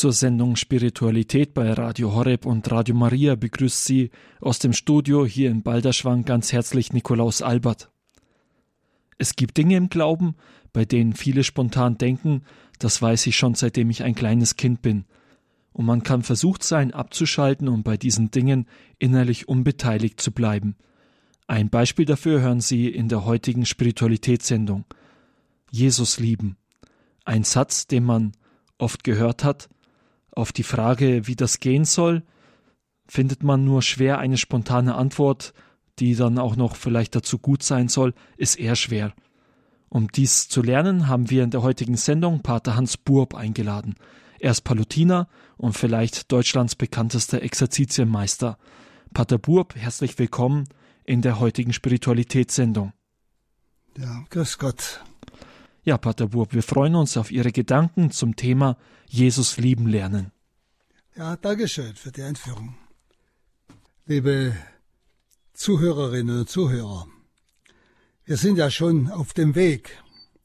Zur Sendung Spiritualität bei Radio Horeb und Radio Maria begrüßt Sie aus dem Studio hier in Balderschwang ganz herzlich Nikolaus Albert. Es gibt Dinge im Glauben, bei denen viele spontan denken, das weiß ich schon seitdem ich ein kleines Kind bin. Und man kann versucht sein, abzuschalten und bei diesen Dingen innerlich unbeteiligt zu bleiben. Ein Beispiel dafür hören Sie in der heutigen Spiritualitätssendung. Jesus lieben. Ein Satz, den man oft gehört hat. Auf die Frage, wie das gehen soll, findet man nur schwer eine spontane Antwort, die dann auch noch vielleicht dazu gut sein soll, ist eher schwer. Um dies zu lernen, haben wir in der heutigen Sendung Pater Hans Buob eingeladen. Er ist Palutiner und vielleicht Deutschlands bekanntester Exerzitienmeister. Pater Buob, herzlich willkommen in der heutigen Spiritualitätssendung. Ja, grüß Gott. Ja, Pater Buob, wir freuen uns auf Ihre Gedanken zum Thema Jesus lieben lernen. Ja, Dankeschön für die Einführung. Liebe Zuhörerinnen und Zuhörer, wir sind ja schon auf dem Weg.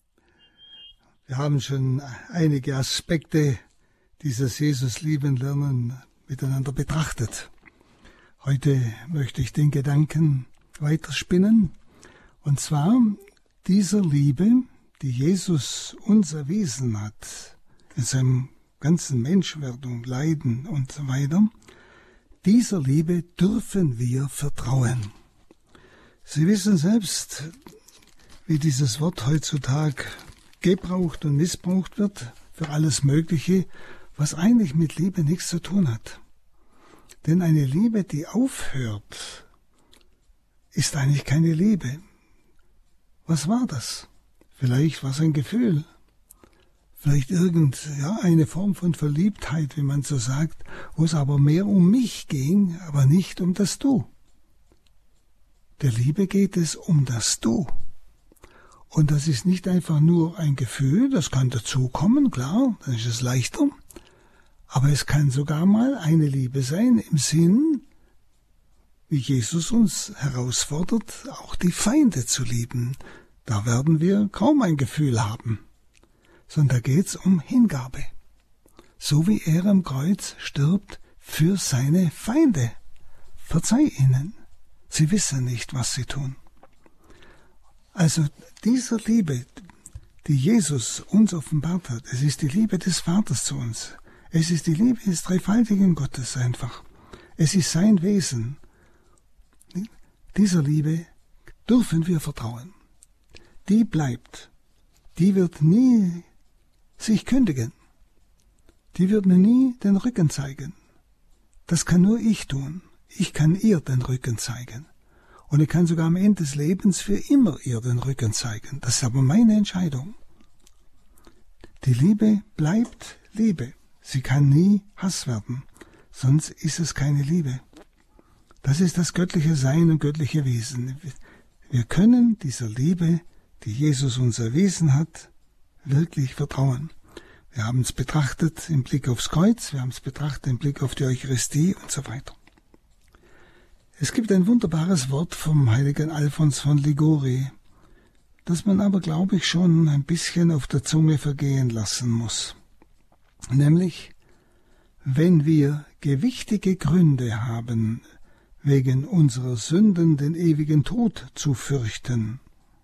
Wir haben schon einige Aspekte dieses Jesus lieben Lernen miteinander betrachtet. Heute möchte ich den Gedanken weiterspinnen, und zwar dieser Liebe, die Jesus uns erwiesen hat, in seinem ganzen Menschwerdung, Leiden und so weiter, dieser Liebe dürfen wir vertrauen. Sie wissen selbst, wie dieses Wort heutzutage gebraucht und missbraucht wird für alles Mögliche, was eigentlich mit Liebe nichts zu tun hat. Denn eine Liebe, die aufhört, ist eigentlich keine Liebe. Was war das? Vielleicht war es ein Gefühl, vielleicht eine Form von Verliebtheit, wie man so sagt, wo es aber mehr um mich ging, aber nicht um das Du. Der Liebe geht es um das Du. Und das ist nicht einfach nur ein Gefühl, das kann dazukommen, klar, dann ist es leichter, aber es kann sogar mal eine Liebe sein im Sinn, wie Jesus uns herausfordert, auch die Feinde zu lieben. Da werden wir kaum ein Gefühl haben, sondern da geht's um Hingabe. So wie er am Kreuz stirbt für seine Feinde. Verzeih ihnen, sie wissen nicht, was sie tun. Also dieser Liebe, die Jesus uns offenbart hat, es ist die Liebe des Vaters zu uns. Es ist die Liebe des dreifaltigen Gottes einfach. Es ist sein Wesen. Dieser Liebe dürfen wir vertrauen. Die bleibt. Die wird nie sich kündigen. Die wird mir nie den Rücken zeigen. Das kann nur ich tun. Ich kann ihr den Rücken zeigen. Und ich kann sogar am Ende des Lebens für immer ihr den Rücken zeigen. Das ist aber meine Entscheidung. Die Liebe bleibt Liebe. Sie kann nie Hass werden. Sonst ist es keine Liebe. Das ist das göttliche Sein und göttliche Wesen. Wir können dieser Liebe, die Jesus uns erwiesen hat, wirklich vertrauen. Wir haben es betrachtet im Blick aufs Kreuz, wir haben es betrachtet im Blick auf die Eucharistie und so weiter. Es gibt ein wunderbares Wort vom heiligen Alfons von Liguori, das man aber, glaube ich, schon ein bisschen auf der Zunge vergehen lassen muss. Nämlich, wenn wir gewichtige Gründe haben, wegen unserer Sünden den ewigen Tod zu fürchten,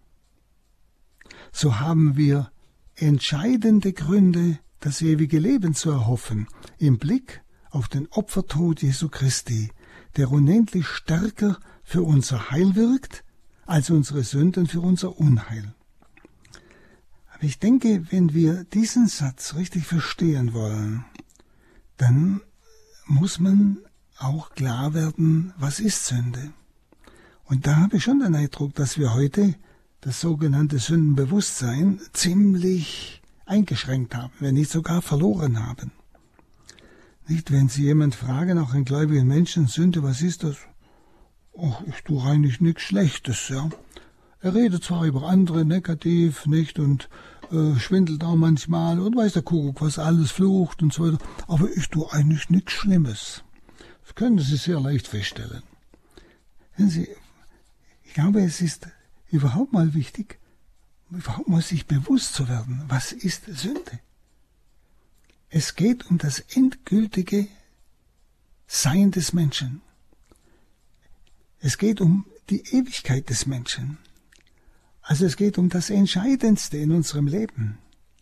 so haben wir entscheidende Gründe, das ewige Leben zu erhoffen, im Blick auf den Opfertod Jesu Christi, der unendlich stärker für unser Heil wirkt, als unsere Sünden für unser Unheil. Aber ich denke, wenn wir diesen Satz richtig verstehen wollen, dann muss man auch klar werden, was ist Sünde. Und da habe ich schon den Eindruck, dass wir heute das sogenannte Sündenbewusstsein ziemlich eingeschränkt haben, wenn nicht sogar verloren haben. Nicht, wenn Sie jemand fragen, auch einen gläubigen Menschen, Sünde, was ist das? Ach, ich tue eigentlich nichts Schlechtes, ja. Er redet zwar über andere negativ, nicht, und schwindelt auch manchmal, und weiß der Kuckuck, was alles flucht und so weiter, aber ich tue eigentlich nichts Schlimmes. Das können Sie sehr leicht feststellen. Wenn Sie, ich glaube, es ist überhaupt mal wichtig, überhaupt mal sich bewusst zu werden, was ist Sünde? Es geht um das endgültige Sein des Menschen. Es geht um die Ewigkeit des Menschen. Also es geht um das Entscheidendste in unserem Leben.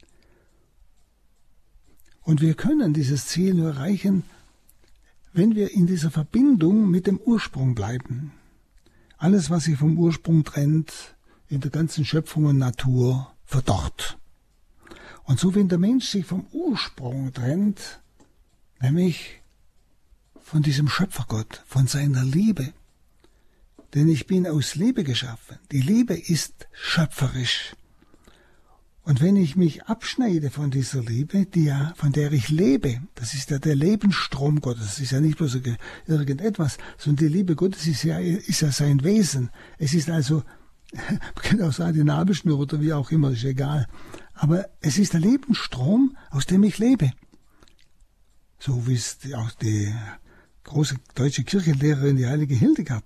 Und wir können dieses Ziel nur erreichen, wenn wir in dieser Verbindung mit dem Ursprung bleiben. Alles, was sich vom Ursprung trennt, in der ganzen Schöpfung und Natur, verdorrt. Und so, wenn der Mensch sich vom Ursprung trennt, nämlich von diesem Schöpfergott, von seiner Liebe, denn ich bin aus Liebe geschaffen. Die Liebe ist schöpferisch. Und wenn ich mich abschneide von dieser Liebe, von der ich lebe, das ist ja der Lebensstrom Gottes, das ist ja nicht bloß irgendetwas, sondern die Liebe Gottes ist ja sein Wesen. Es ist also, man kann auch sagen, die Nabelschnur oder wie auch immer, ist egal. Aber es ist der Lebensstrom, aus dem ich lebe. So wie es auch die große deutsche Kirchenlehrerin, die heilige Hildegard,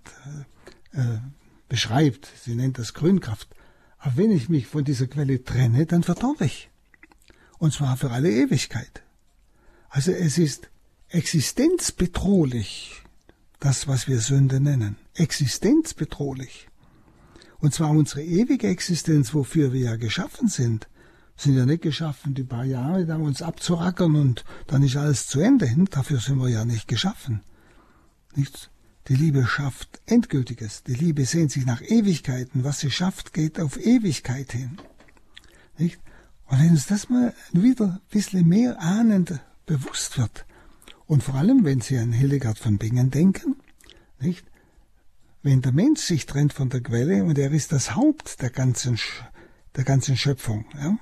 beschreibt. Sie nennt das Grünkraft. Aber wenn ich mich von dieser Quelle trenne, dann verdorre ich. Und zwar für alle Ewigkeit. Also es ist existenzbedrohlich, das, was wir Sünde nennen. Existenzbedrohlich. Und zwar unsere ewige Existenz, wofür wir ja geschaffen sind. Wir sind ja nicht geschaffen, die paar Jahre da uns abzurackern und dann ist alles zu Ende. Dafür sind wir ja nicht geschaffen. Nichts. Die Liebe schafft Endgültiges. Die Liebe sehnt sich nach Ewigkeiten. Was sie schafft, geht auf Ewigkeit hin. Nicht? Und wenn uns das mal wieder ein bisschen mehr ahnend bewusst wird, und vor allem, wenn Sie an Hildegard von Bingen denken, nicht? Wenn der Mensch sich trennt von der Quelle und er ist das Haupt der ganzen Schöpfung, ja,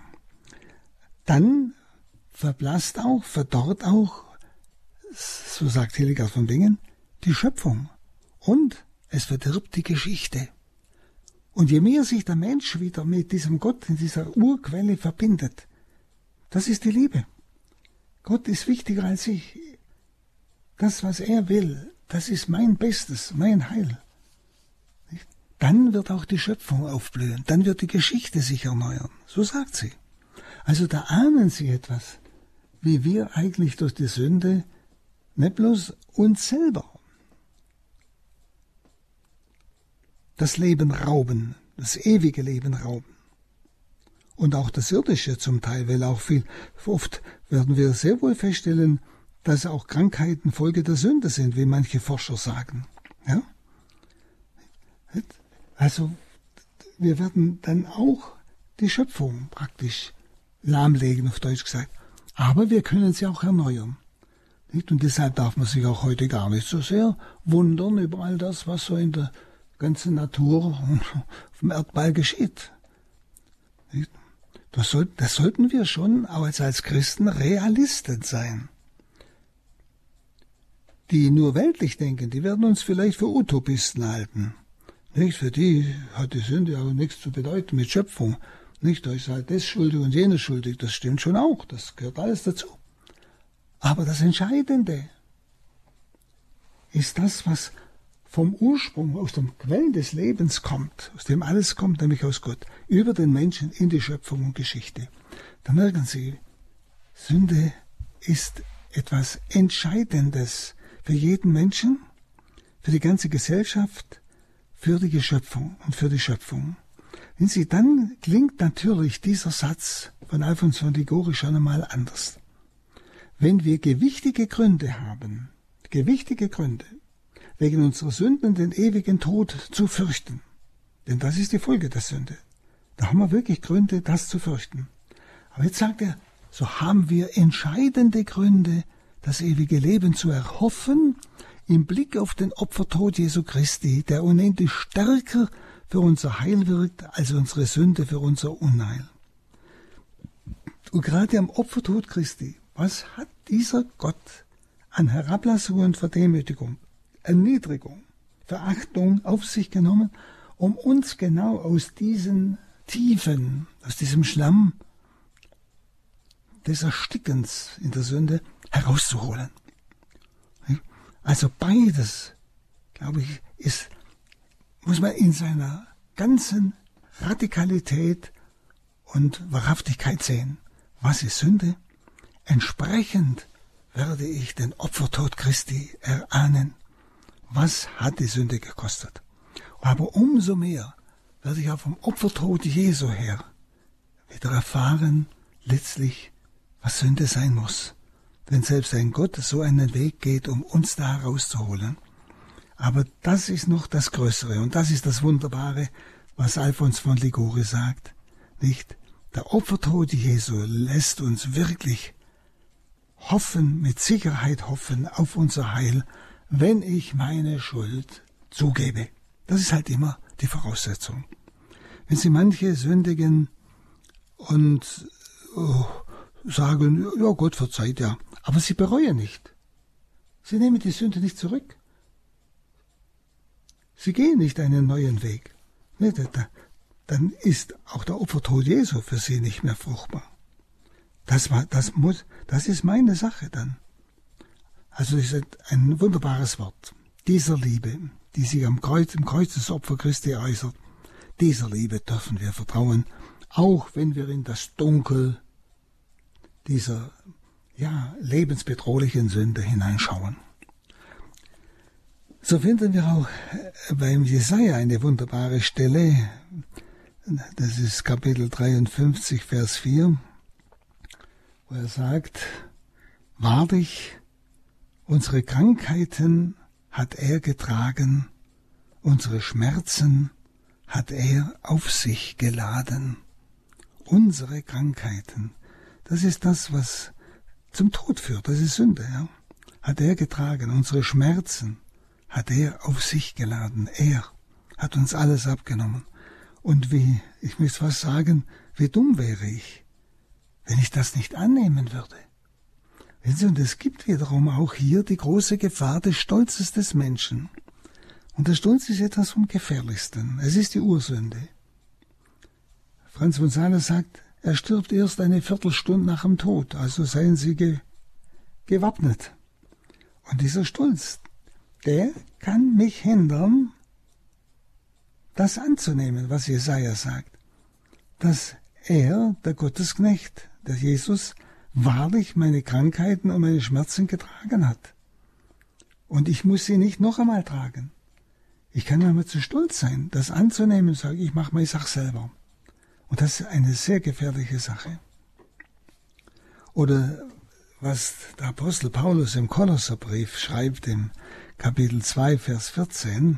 dann verblasst auch, verdorrt auch, so sagt Hildegard von Bingen, die Schöpfung. Und es verdirbt die Geschichte. Und je mehr sich der Mensch wieder mit diesem Gott, in dieser Urquelle verbindet, das ist die Liebe. Gott ist wichtiger als ich. Das, was er will, das ist mein Bestes, mein Heil. Dann wird auch die Schöpfung aufblühen, dann wird die Geschichte sich erneuern. So sagt sie. Also da ahnen Sie etwas, wie wir eigentlich durch die Sünde nicht bloß uns selber das Leben rauben, das ewige Leben rauben. Und auch das Irdische zum Teil, weil auch oft werden wir sehr wohl feststellen, dass auch Krankheiten Folge der Sünde sind, wie manche Forscher sagen. Ja? Also wir werden dann auch die Schöpfung praktisch lahmlegen, auf Deutsch gesagt. Aber wir können sie auch erneuern. Und deshalb darf man sich auch heute gar nicht so sehr wundern über all das, was so in der ganzen Natur und auf dem Erdball geschieht. Das sollten wir schon auch als Christen Realisten sein. Die nur weltlich denken, die werden uns vielleicht für Utopisten halten. Nicht? Für die hat die Sünde auch nichts zu bedeuten mit Schöpfung. Nicht? Da ist halt das schuldig und jenes schuldig. Das stimmt schon auch. Das gehört alles dazu. Aber das Entscheidende ist das, was vom Ursprung, aus dem Quellen des Lebens kommt, aus dem alles kommt, nämlich aus Gott, über den Menschen in die Schöpfung und Geschichte. Da merken Sie, Sünde ist etwas Entscheidendes für jeden Menschen, für die ganze Gesellschaft, für die Schöpfung und für die Schöpfung. Wenn Sie, dann klingt natürlich dieser Satz von Alfons von Liguori schon einmal anders. Wenn wir gewichtige Gründe haben, wegen unserer Sünden den ewigen Tod zu fürchten, denn das ist die Folge der Sünde, da haben wir wirklich Gründe, das zu fürchten. Aber jetzt sagt er, so haben wir entscheidende Gründe, das ewige Leben zu erhoffen, im Blick auf den Opfertod Jesu Christi, der unendlich stärker für unser Heil wirkt, als unsere Sünde für unser Unheil. Und gerade am Opfertod Christi, was hat dieser Gott an Herablassung und Verdemütigung, Erniedrigung, Verachtung auf sich genommen, um uns genau aus diesen Tiefen, aus diesem Schlamm des Erstickens in der Sünde herauszuholen. Also beides, glaube ich, muss man in seiner ganzen Radikalität und Wahrhaftigkeit sehen. Was ist Sünde? Entsprechend werde ich den Opfertod Christi erahnen. Was hat die Sünde gekostet? Aber umso mehr werde ich auch vom Opfertod Jesu her wieder erfahren, letztlich, was Sünde sein muss. Wenn selbst ein Gott so einen Weg geht, um uns da herauszuholen. Aber das ist noch das Größere und das ist das Wunderbare, was Alfons von Liguori sagt. Nicht? Der Opfertod Jesu lässt uns wirklich hoffen, mit Sicherheit hoffen auf unser Heil, wenn ich meine Schuld zugebe. Das ist halt immer die Voraussetzung. Wenn Sie manche sündigen und sagen, ja Gott verzeiht ja, aber sie bereuen nicht. Sie nehmen die Sünde nicht zurück. Sie gehen nicht einen neuen Weg. Dann ist auch der Opfertod Jesu für sie nicht mehr fruchtbar. Das ist meine Sache dann. Also das ist ein wunderbares Wort. Dieser Liebe, die sich im Kreuzesopfer Christi äußert, dieser Liebe dürfen wir vertrauen, auch wenn wir in das Dunkel dieser lebensbedrohlichen Sünde hineinschauen. So finden wir auch beim Jesaja eine wunderbare Stelle, das ist Kapitel 53, Vers 4, wo er sagt, wahrlich, unsere Krankheiten hat er getragen, unsere Schmerzen hat er auf sich geladen. Unsere Krankheiten, das ist das, was zum Tod führt, das ist Sünde, ja? Hat er getragen, unsere Schmerzen hat er auf sich geladen. Er hat uns alles abgenommen. Und ich möchte fast sagen, wie dumm wäre ich, wenn ich das nicht annehmen würde. Und es gibt wiederum auch hier die große Gefahr des Stolzes des Menschen. Und der Stolz ist etwas vom Gefährlichsten. Es ist die Ursünde. Franz von Sales sagt, er stirbt erst eine Viertelstunde nach dem Tod, also seien Sie gewappnet. Und dieser Stolz, der kann mich hindern, das anzunehmen, was Jesaja sagt, dass er, der Gottesknecht, der Jesus, wahrlich meine Krankheiten und meine Schmerzen getragen hat. Und ich muss sie nicht noch einmal tragen. Ich kann einmal zu stolz sein, das anzunehmen und sagen, ich mache meine Sache selber. Und das ist eine sehr gefährliche Sache. Oder was der Apostel Paulus im Kolosserbrief schreibt, im Kapitel 2, Vers 14,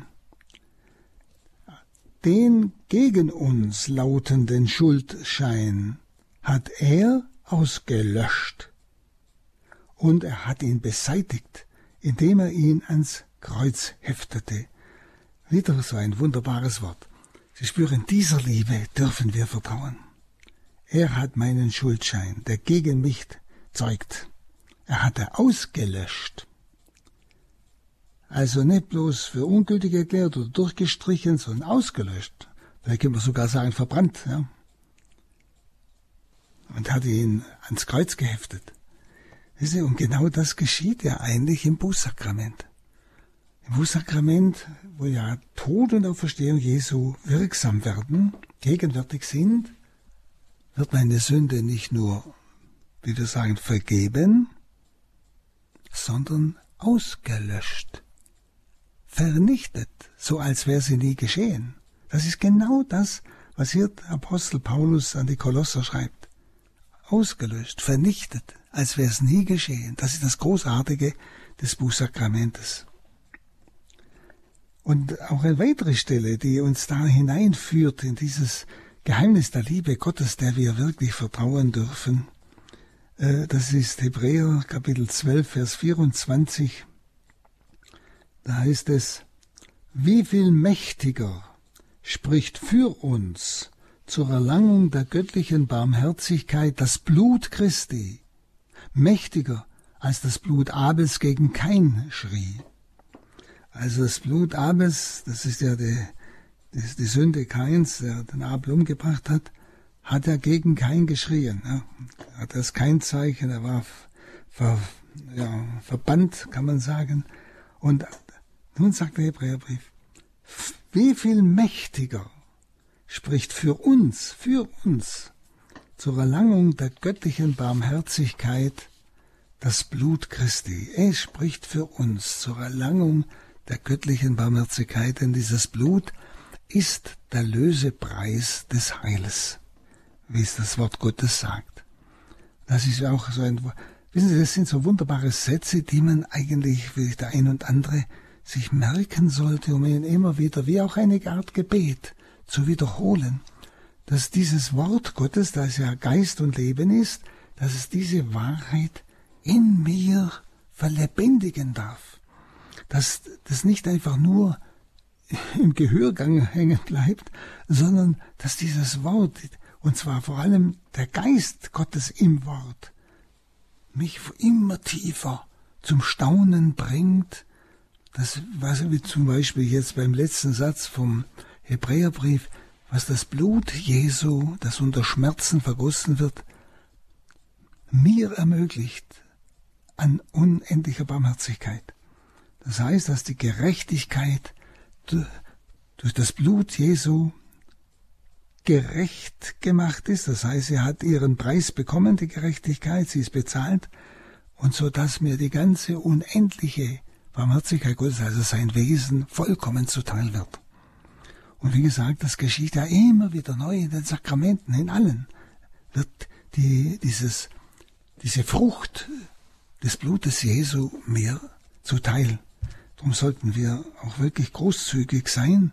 den gegen uns lautenden Schuldschein hat er ausgelöscht und er hat ihn beseitigt, indem er ihn ans Kreuz heftete. Wieder so ein wunderbares Wort. Sie spüren, dieser Liebe dürfen wir vertrauen. Er hat meinen Schuldschein, der gegen mich zeugt, er hat er ausgelöscht. Also nicht bloß für ungültig erklärt oder durchgestrichen, sondern ausgelöscht. Vielleicht können wir sogar sagen, verbrannt. Ja? Und hat ihn ans Kreuz geheftet. Und genau das geschieht ja eigentlich im Bußsakrament. Im Bußsakrament, wo ja Tod und Auferstehung Jesu wirksam werden, gegenwärtig sind, wird meine Sünde nicht nur, wie wir sagen, vergeben, sondern ausgelöscht, vernichtet, so als wäre sie nie geschehen. Das ist genau das, was hier der Apostel Paulus an die Kolosser schreibt. Ausgelöscht, vernichtet, als wäre es nie geschehen. Das ist das Großartige des Bußsakramentes. Und auch eine weitere Stelle, die uns da hineinführt in dieses Geheimnis der Liebe Gottes, der wir wirklich vertrauen dürfen, das ist Hebräer Kapitel 12, Vers 24. Da heißt es, wie viel mächtiger spricht für uns zur Erlangung der göttlichen Barmherzigkeit das Blut Christi, mächtiger als das Blut Abels gegen Kain schrie. Also das Blut Abels, das ist ja die Sünde Kains, der den Abel umgebracht hat er gegen Kain geschrien. Ja. Er hat das Kain-Zeichen, er war verbannt, kann man sagen. Und nun sagt der Hebräerbrief, wie viel mächtiger spricht für uns zur Erlangung der göttlichen Barmherzigkeit das Blut Christi. Es spricht für uns zur Erlangung der göttlichen Barmherzigkeit, denn dieses Blut ist der Lösepreis des Heiles, wie es das Wort Gottes sagt. Das ist auch so wissen Sie, das sind so wunderbare Sätze, die man eigentlich, wie der ein und andere, sich merken sollte, um ihn immer wieder, wie auch eine Art Gebet, zu wiederholen, dass dieses Wort Gottes, das ja Geist und Leben ist, dass es diese Wahrheit in mir verlebendigen darf. Dass das nicht einfach nur im Gehörgang hängen bleibt, sondern dass dieses Wort, und zwar vor allem der Geist Gottes im Wort, mich immer tiefer zum Staunen bringt. Das, was wie zum Beispiel jetzt beim letzten Satz vom Hebräerbrief, was das Blut Jesu, das unter Schmerzen vergossen wird, mir ermöglicht an unendlicher Barmherzigkeit. Das heißt, dass die Gerechtigkeit durch das Blut Jesu gerecht gemacht ist. Das heißt, sie hat ihren Preis bekommen, die Gerechtigkeit, sie ist bezahlt. Und so, dass mir die ganze unendliche Barmherzigkeit Gottes, also sein Wesen, vollkommen zuteil wird. Und wie gesagt, das geschieht ja immer wieder neu in den Sakramenten, in allen wird diese Frucht des Blutes Jesu mir zuteil. Darum sollten wir auch wirklich großzügig sein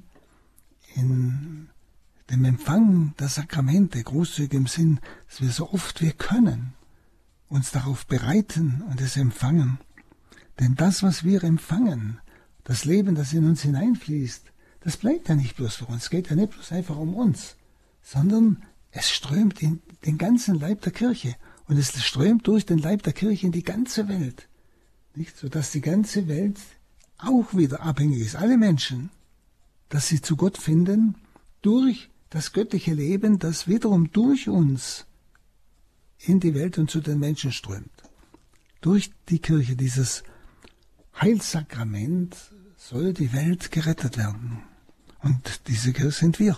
in dem Empfang der Sakramente, großzügig im Sinn, dass wir so oft wir können uns darauf bereiten und es empfangen. Denn das, was wir empfangen, das Leben, das in uns hineinfließt, das bleibt ja nicht bloß für uns, es geht ja nicht bloß einfach um uns, sondern es strömt in den ganzen Leib der Kirche und es strömt durch den Leib der Kirche in die ganze Welt, nicht, sodass die ganze Welt auch wieder abhängig ist, alle Menschen, dass sie zu Gott finden durch das göttliche Leben, das wiederum durch uns in die Welt und zu den Menschen strömt. Durch die Kirche, dieses Heilssakrament, soll die Welt gerettet werden. Und diese Kirche sind wir.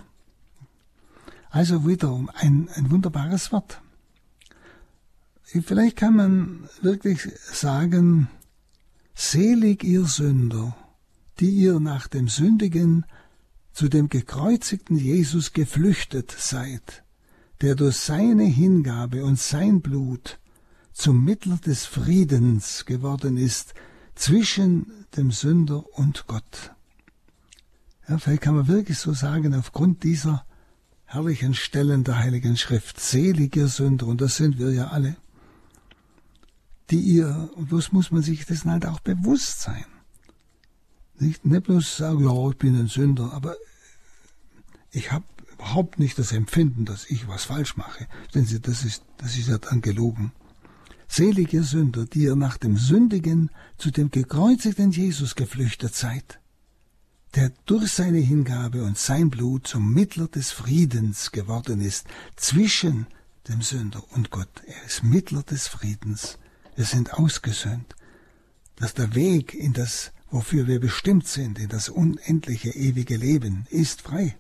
Also wiederum ein wunderbares Wort. Vielleicht kann man wirklich sagen, selig ihr Sünder, die ihr nach dem Sündigen zu dem gekreuzigten Jesus geflüchtet seid, der durch seine Hingabe und sein Blut zum Mittler des Friedens geworden ist zwischen dem Sünder und Gott. Ja, vielleicht kann man wirklich so sagen, aufgrund dieser herrlichen Stellen der Heiligen Schrift, selig ihr Sünder, und das sind wir ja alle, und bloß muss man sich dessen halt auch bewusst sein. Nicht bloß sagen, ja, ich bin ein Sünder, aber ich habe überhaupt nicht das Empfinden, dass ich was falsch mache. Denn das ist ja dann gelogen. Selig ihr Sünder, die ihr nach dem Sündigen zu dem gekreuzigten Jesus geflüchtet seid, der durch seine Hingabe und sein Blut zum Mittler des Friedens geworden ist zwischen dem Sünder und Gott. Er ist Mittler des Friedens. Wir sind ausgesöhnt, dass der Weg in das, wofür wir bestimmt sind, in das unendliche, ewige Leben, ist frei.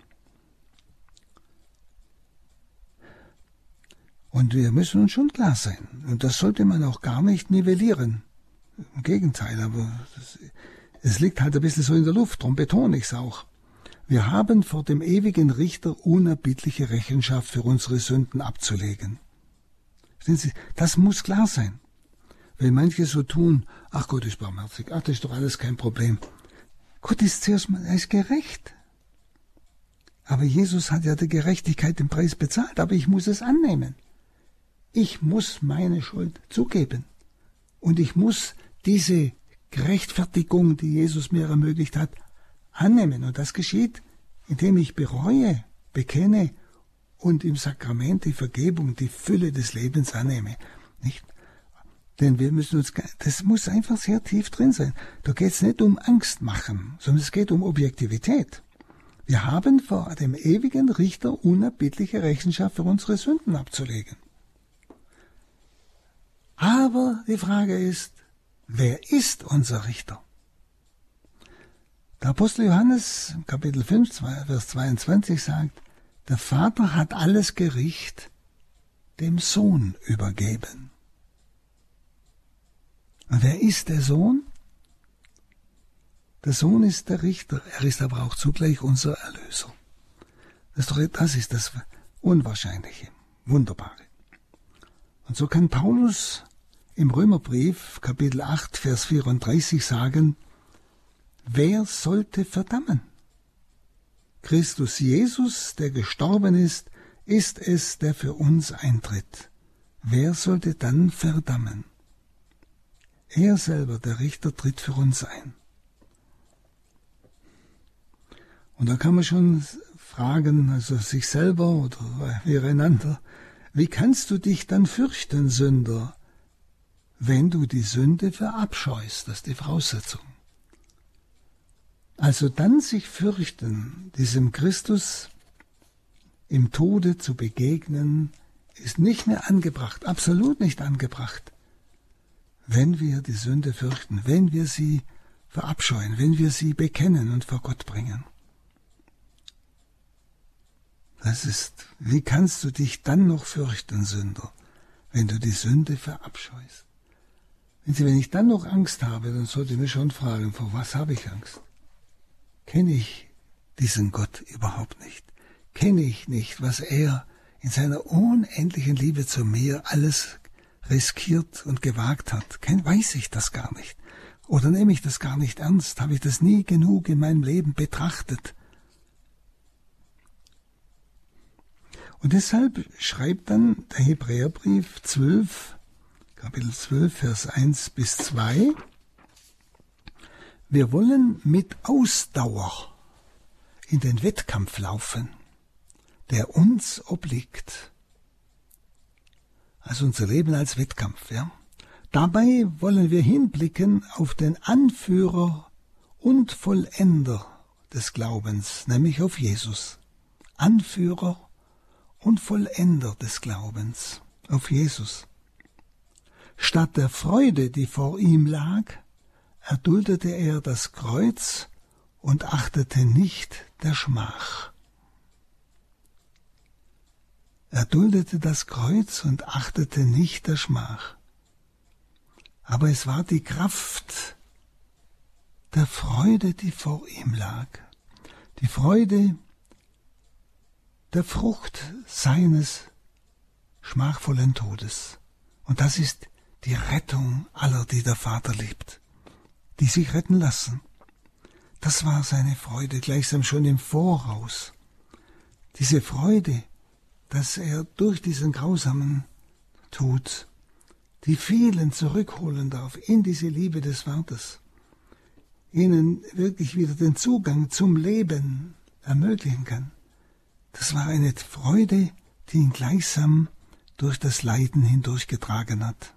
Und wir müssen uns schon klar sein. Und das sollte man auch gar nicht nivellieren. Im Gegenteil, aber es liegt halt ein bisschen so in der Luft, darum betone ich es auch. Wir haben vor dem ewigen Richter unerbittliche Rechenschaft für unsere Sünden abzulegen. Das muss klar sein. Wenn manche so tun, ach Gott ist barmherzig, ach das ist doch alles kein Problem. Gott ist zuerst mal, er ist gerecht. Aber Jesus hat ja die Gerechtigkeit den Preis bezahlt, aber ich muss es annehmen. Ich muss meine Schuld zugeben. Und ich muss diese Gerechtfertigung, die Jesus mir ermöglicht hat, annehmen. Und das geschieht, indem ich bereue, bekenne und im Sakrament die Vergebung, die Fülle des Lebens annehme. Nicht? Denn das muss einfach sehr tief drin sein. Da geht es nicht um Angst machen, sondern es geht um Objektivität. Wir haben vor dem ewigen Richter unerbittliche Rechenschaft für unsere Sünden abzulegen. Aber die Frage ist, wer ist unser Richter? Der Apostel Johannes, Kapitel 5, Vers 22 sagt, der Vater hat alles Gericht dem Sohn übergeben. Und wer ist der Sohn? Der Sohn ist der Richter, er ist aber auch zugleich unser Erlöser. Das ist das Unwahrscheinliche, Wunderbare. Und so kann Paulus im Römerbrief, Kapitel 8, Vers 34 sagen, wer sollte verdammen? Christus Jesus, der gestorben ist es, der für uns eintritt. Wer sollte dann verdammen? Er selber, der Richter, tritt für uns ein. Und da kann man schon fragen, also sich selber oder miteinander, wie kannst du dich dann fürchten, Sünder, wenn du die Sünde verabscheust? Das ist die Voraussetzung. Also dann sich fürchten, diesem Christus im Tode zu begegnen, ist nicht mehr angebracht, absolut nicht angebracht, wenn wir die Sünde fürchten, wenn wir sie verabscheuen, wenn wir sie bekennen und vor Gott bringen. Das ist, wie kannst du dich dann noch fürchten, Sünder, wenn du die Sünde verabscheust? Wenn ich dann noch Angst habe, dann sollte ich mich schon fragen, vor was habe ich Angst? Kenne ich diesen Gott überhaupt nicht? Kenne ich nicht, was er in seiner unendlichen Liebe zu mir alles riskiert und gewagt hat? Weiß ich das gar nicht? Oder nehme ich das gar nicht ernst? Habe ich das nie genug in meinem Leben betrachtet? Und deshalb schreibt dann der Hebräerbrief 12, Kapitel 12, Vers 1 bis 2, wir wollen mit Ausdauer in den Wettkampf laufen, der uns obliegt. Also unser Leben als Wettkampf, ja. Dabei wollen wir hinblicken auf den Anführer und Vollender des Glaubens, nämlich auf Jesus. Anführer und Vollender des Glaubens, auf Jesus. Statt der Freude, die vor ihm lag, erduldete er das Kreuz und achtete nicht der Schmach. Er duldete das Kreuz und achtete nicht der Schmach. Aber es war die Kraft der Freude, die vor ihm lag. Die Freude der Frucht seines schmachvollen Todes. Und das ist die Rettung aller, die der Vater liebt, die sich retten lassen. Das war seine Freude, gleichsam schon im Voraus. Diese Freude, dass er durch diesen grausamen Tod die vielen zurückholen darf in diese Liebe des Vaters, ihnen wirklich wieder den Zugang zum Leben ermöglichen kann. Das war eine Freude, die ihn gleichsam durch das Leiden hindurchgetragen hat.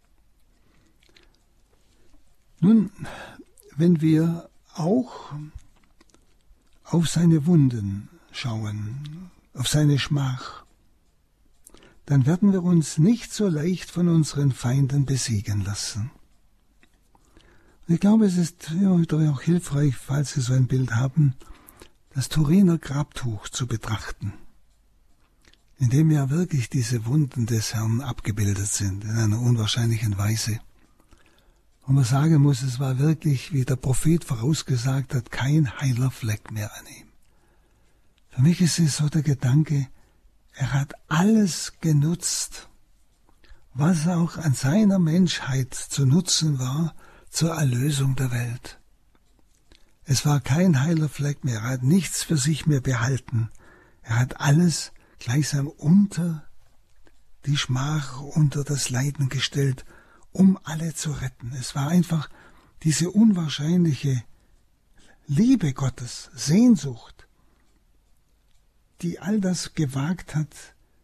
Nun, wenn wir auch auf seine Wunden schauen, auf seine Schmach, dann werden wir uns nicht so leicht von unseren Feinden besiegen lassen. Und ich glaube, es ist auch hilfreich, falls Sie so ein Bild haben, das Turiner Grabtuch zu betrachten, in dem ja wirklich diese Wunden des Herrn abgebildet sind, in einer unwahrscheinlichen Weise. Und man sagen muss, es war wirklich, wie der Prophet vorausgesagt hat, kein heiler Fleck mehr an ihm. Für mich ist es so der Gedanke, er hat alles genutzt, was auch an seiner Menschheit zu nutzen war, zur Erlösung der Welt. Es war kein heiler Fleck mehr, er hat nichts für sich mehr behalten. Er hat alles gleichsam unter die Schmach, unter das Leiden gestellt, um alle zu retten. Es war einfach diese unwahrscheinliche Liebe Gottes, Sehnsucht, die all das gewagt hat,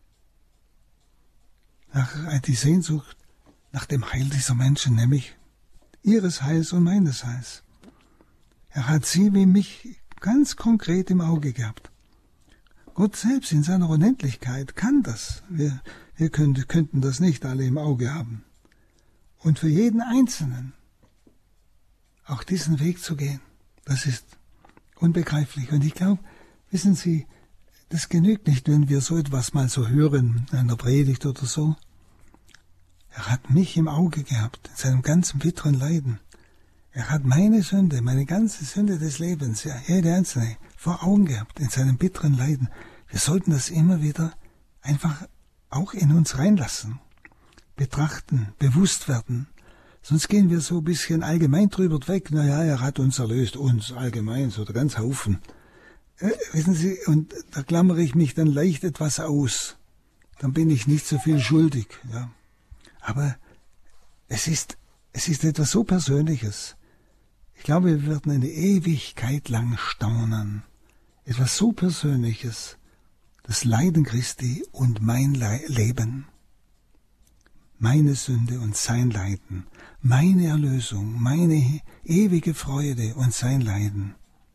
die Sehnsucht nach dem Heil dieser Menschen, nämlich ihres Heils und meines Heils. Er hat sie wie mich ganz konkret im Auge gehabt. Gott selbst in seiner Unendlichkeit kann das. Wir könnten das nicht alle im Auge haben. Und für jeden Einzelnen auch diesen Weg zu gehen, das ist unbegreiflich. Und ich glaube, wissen Sie, das genügt nicht, wenn wir so etwas mal so hören, in einer Predigt oder so. Er hat mich im Auge gehabt, in seinem ganzen bitteren Leiden. Er hat meine Sünde, meine ganze Sünde des Lebens, ja, jede einzelne, vor Augen gehabt, in seinem bitteren Leiden. Wir sollten das immer wieder einfach auch in uns reinlassen, betrachten, bewusst werden. Sonst gehen wir so ein bisschen allgemein drüber weg. Naja, er hat uns erlöst, uns allgemein, so der ganze Haufen. Wissen Sie, und da klammere ich mich dann leicht etwas aus. Dann bin ich nicht so viel schuldig. Ja. Aber es ist etwas so Persönliches. Ich glaube, wir werden eine Ewigkeit lang staunen. Etwas so Persönliches. Das Leiden Christi und mein Leben. Meine Sünde und sein Leiden. Meine Erlösung, meine ewige Freude und sein Leiden.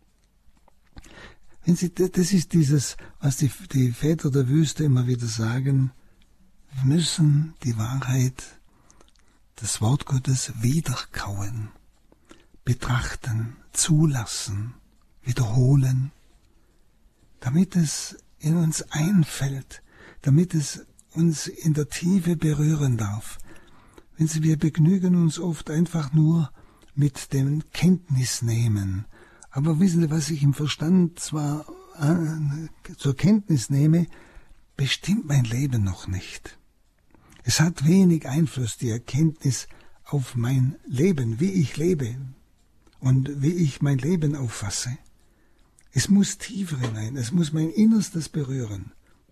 Wenn Sie, das ist dieses, was die Väter der Wüste immer wieder sagen, wir müssen die Wahrheit, das Wort Gottes wiederkauen, betrachten, zulassen, wiederholen, damit es in uns einfällt, damit es uns in der Tiefe berühren darf. Wenn Sie, wir begnügen uns oft einfach nur mit dem Kenntnisnehmen. Aber wissen Sie, was ich im Verstand zwar zur Kenntnis nehme, bestimmt mein Leben noch nicht. Es hat wenig Einfluss, die Erkenntnis, auf mein Leben, wie ich lebe und wie ich mein Leben auffasse. Es muss tiefer hinein, es muss mein Innerstes berühren.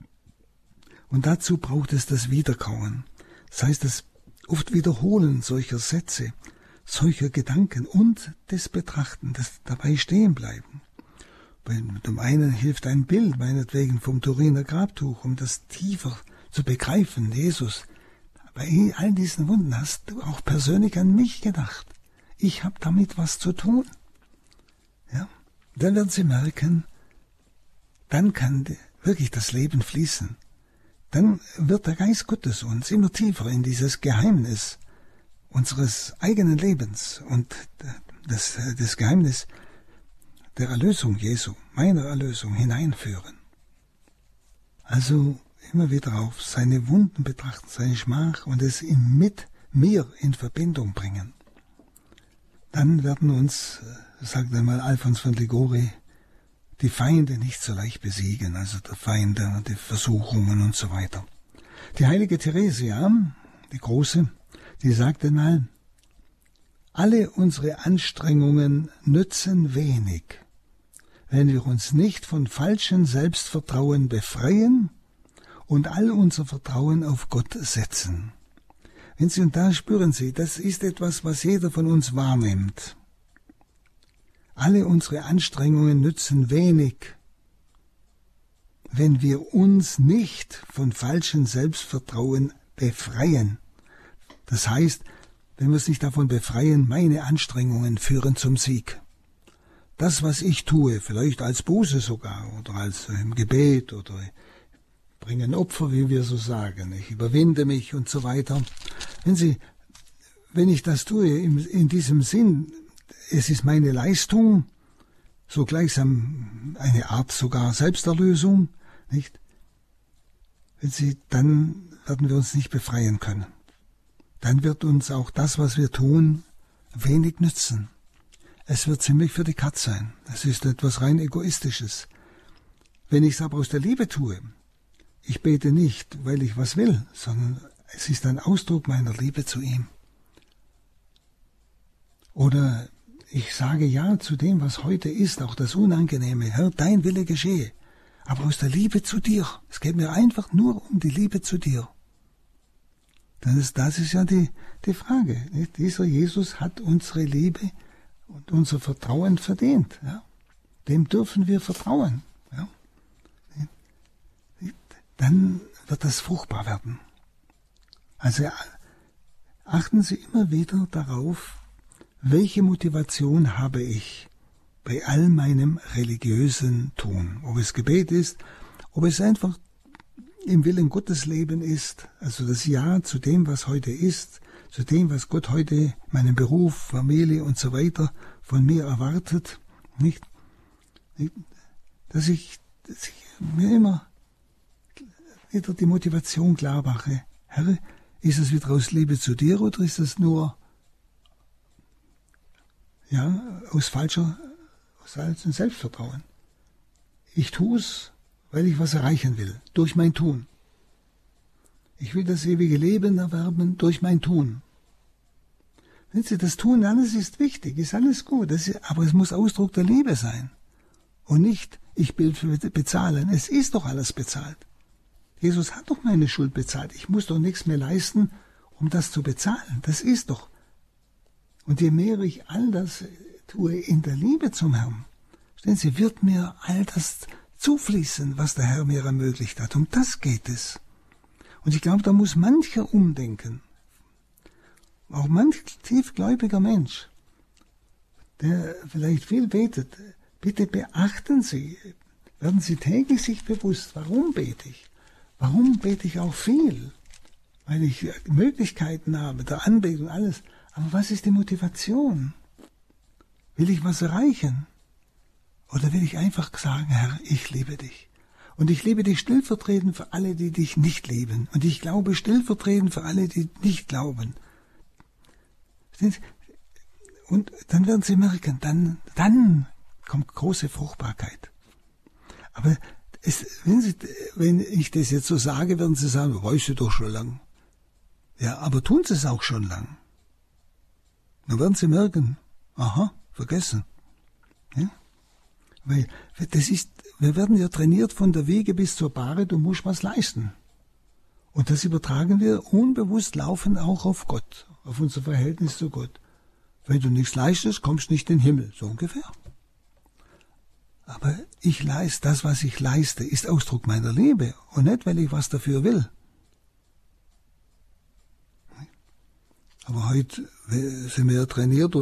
Und dazu braucht es das Wiederkauen. Das heißt, das oft Wiederholen solcher Sätze, solcher Gedanken und das Betrachten, das dabei stehen bleiben. Bei dem einen hilft ein Bild, meinetwegen vom Turiner Grabtuch, um das tiefer zu begreifen. Jesus, bei all diesen Wunden hast du auch persönlich an mich gedacht. Ich habe damit was zu tun. Ja, dann werden Sie merken, dann kann wirklich das Leben fließen. Dann wird der Geist Gottes uns immer tiefer in dieses Geheimnis unseres eigenen Lebens und das Geheimnis der Erlösung Jesu, meiner Erlösung, hineinführen. Also immer wieder auf seine Wunden betrachten, seine Schmach und es mit mir in Verbindung bringen. Dann werden uns, sagt einmal Alfons von Liguori, die Feinde nicht so leicht besiegen, also der Feinde, die Versuchungen und so weiter. Die heilige Theresia, die Große, die sagte mal, alle unsere Anstrengungen nützen wenig, wenn wir uns nicht von falschem Selbstvertrauen befreien und all unser Vertrauen auf Gott setzen. Wenn Sie, und da spüren Sie, das ist etwas, was jeder von uns wahrnimmt. Alle unsere Anstrengungen nützen wenig, wenn wir uns nicht von falschem Selbstvertrauen befreien. Das heißt, wenn wir uns nicht davon befreien, meine Anstrengungen führen zum Sieg. Das, was ich tue, vielleicht als Buße sogar oder als im Gebet oder bringe ein Opfer, wie wir so sagen, ich überwinde mich und so weiter. Wenn ich das tue in diesem Sinn, es ist meine Leistung, so gleichsam eine Art sogar Selbsterlösung, nicht? Dann werden wir uns nicht befreien können. Dann wird uns auch das, was wir tun, wenig nützen. Es wird ziemlich für die Katz sein. Es ist etwas rein Egoistisches. Wenn ich es aber aus der Liebe tue, ich bete nicht, weil ich was will, sondern es ist ein Ausdruck meiner Liebe zu ihm. Oder ich sage ja zu dem, was heute ist, auch das Unangenehme. Herr, dein Wille geschehe. Aber aus der Liebe zu dir. Es geht mir einfach nur um die Liebe zu dir. Das ist ja die Frage. Nicht? Dieser Jesus hat unsere Liebe und unser Vertrauen verdient. Ja? Dem dürfen wir vertrauen. Ja? Dann wird das fruchtbar werden. Also achten Sie immer wieder darauf, welche Motivation habe ich bei all meinem religiösen Tun? Ob es Gebet ist, ob es einfach im Willen Gottes Leben ist, also das Ja zu dem, was heute ist, zu dem, was Gott heute, meinen Beruf, Familie und so weiter von mir erwartet, nicht? Dass ich mir immer wieder die Motivation klar mache, Herr, Ist es wieder aus Liebe zu dir oder ist es nur aus falschem Selbstvertrauen? Ich tue es, weil ich was erreichen will, durch mein Tun. Ich will das ewige Leben erwerben durch mein Tun. Wenn Sie das tun, alles ist wichtig, ist alles gut, aber es muss Ausdruck der Liebe sein. Und nicht, ich will bezahlen. Es ist doch alles bezahlt. Jesus hat doch meine Schuld bezahlt. Ich muss doch nichts mehr leisten, um das zu bezahlen. Das ist doch. Und je mehr ich all das tue in der Liebe zum Herrn, verstehen Sie, wird mir all das zufließen, was der Herr mir ermöglicht hat. Um das geht es. Und ich glaube, da muss mancher umdenken. Auch manch tiefgläubiger Mensch, der vielleicht viel betet, bitte beachten Sie, werden Sie täglich sich bewusst, warum bete ich? Warum bete ich auch viel? Weil ich Möglichkeiten habe, der Anbetung, alles. Aber was ist die Motivation? Will ich was erreichen? Oder will ich einfach sagen, Herr, ich liebe dich? Und ich liebe dich stellvertretend für alle, die dich nicht lieben. Und ich glaube stellvertretend für alle, die nicht glauben. Und dann werden Sie merken, dann kommt große Fruchtbarkeit. Aber wenn ich das jetzt so sage, werden Sie sagen, weißt du doch schon lang. Ja, aber tun Sie es auch schon lang. Dann werden Sie merken, aha, vergessen. Ja? Weil wir werden ja trainiert von der Wiege bis zur Bahre, du musst was leisten. Und das übertragen wir unbewusst laufend auch auf Gott, auf unser Verhältnis zu Gott. Wenn du nichts leistest, kommst du nicht in den Himmel, so ungefähr. Aber das, was ich leiste, ist Ausdruck meiner Liebe und nicht, weil ich was dafür will. Aber heute sind wir ja trainiert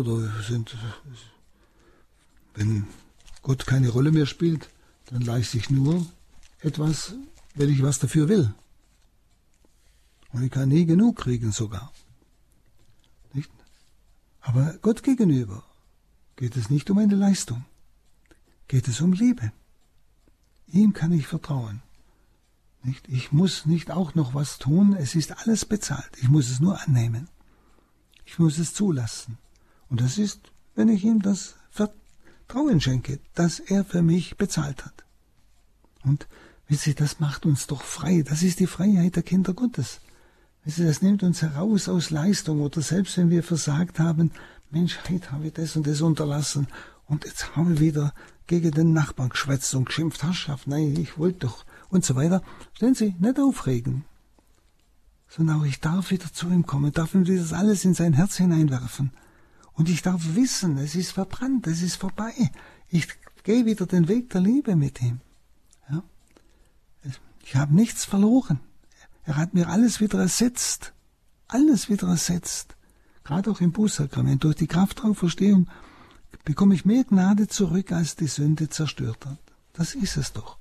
wenn Gott keine Rolle mehr spielt, dann leiste ich nur etwas, weil ich was dafür will. Und ich kann nie genug kriegen sogar. Nicht? Aber Gott gegenüber geht es nicht um eine Leistung. Geht es um Liebe. Ihm kann ich vertrauen. Nicht? Ich muss nicht auch noch was tun, es ist alles bezahlt. Ich muss es nur annehmen. Ich muss es zulassen. Und das ist, wenn ich ihm das Vertrauen schenke, dass er für mich bezahlt hat. Und wisst ihr, das macht uns doch frei. Das ist die Freiheit der Kinder Gottes. Wisst ihr, das nimmt uns heraus aus Leistung oder selbst wenn wir versagt haben, Mensch, heute habe ich das und das unterlassen und jetzt haben wir wieder gegen den Nachbarn geschwätzt und geschimpft, Herrschaft, nein, ich wollte doch und so weiter. Stellen Sie, nicht aufregen, sondern auch ich darf wieder zu ihm kommen, darf ihm das alles in sein Herz hineinwerfen. Und ich darf wissen, es ist verbrannt, es ist vorbei. Ich gehe wieder den Weg der Liebe mit ihm. Ja? Ich habe nichts verloren. Er hat mir alles wieder ersetzt. Alles wieder ersetzt. Gerade auch im Bußsakrament. Durch die Kraft der Auferstehung bekomme ich mehr Gnade zurück, als die Sünde zerstört hat. Das ist es doch.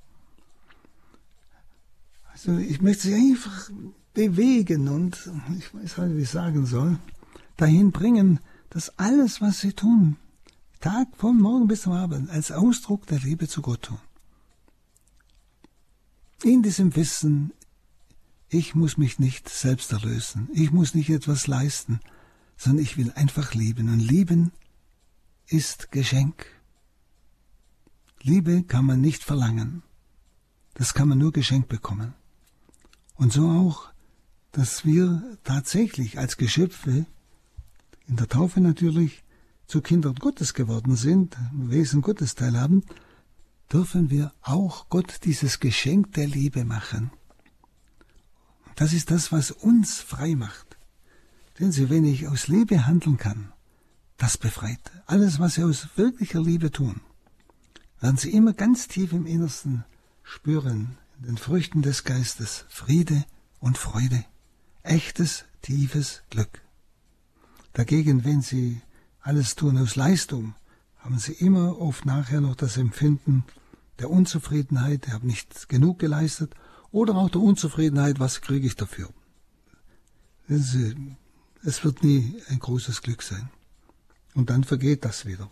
Also ich möchte Sie einfach bewegen und ich weiß nicht, wie ich sagen soll, dahin bringen, dass alles, was Sie tun, Tag von morgen bis zum Abend, als Ausdruck der Liebe zu Gott tun. In diesem Wissen, ich muss mich nicht selbst erlösen, ich muss nicht etwas leisten, sondern ich will einfach lieben. Und lieben ist Geschenk. Liebe kann man nicht verlangen. Das kann man nur geschenkt bekommen. Und so auch, dass wir tatsächlich als Geschöpfe, in der Taufe natürlich, zu Kindern Gottes geworden sind, Wesen Gottes teilhaben, dürfen wir auch Gott dieses Geschenk der Liebe machen. Das ist das, was uns frei macht. Sehen Sie, wenn ich aus Liebe handeln kann, das befreit. Alles, was Sie aus wirklicher Liebe tun, werden Sie immer ganz tief im Innersten spüren, in den Früchten des Geistes, Friede und Freude, echtes, tiefes Glück. Dagegen, wenn Sie alles tun aus Leistung, haben Sie immer oft nachher noch das Empfinden der Unzufriedenheit, ich habe nicht genug geleistet, oder auch der Unzufriedenheit, was kriege ich dafür. Es wird nie ein großes Glück sein. Und dann vergeht das wieder.